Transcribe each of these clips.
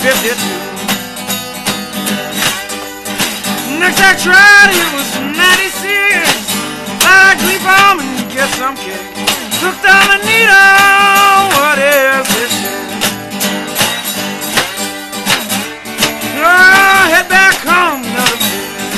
52. Next I tried, it was 96. Thought I'd creep home and get some kick. Looked on the needle, what is this shit? Oh, head back home, another bit.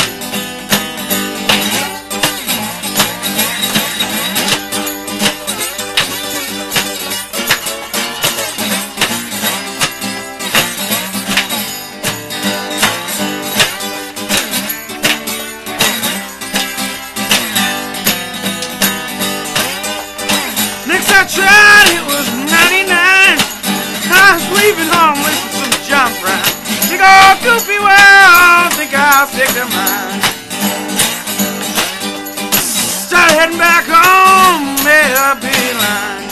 I tried, it was 99. I was leaving home with some John Brown. Big old goofy world, think I'll stick to mine. Started heading back home, made a beeline.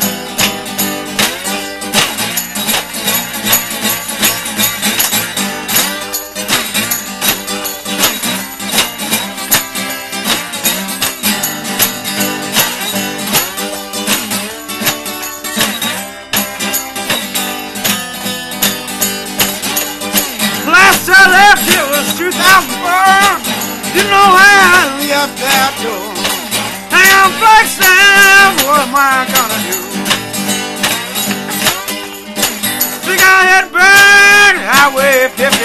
Last I left, it was 2004. Didn't know how to left that door. Hang on, Flagstaff, what am I gonna do? Think I'll head back Highway 50.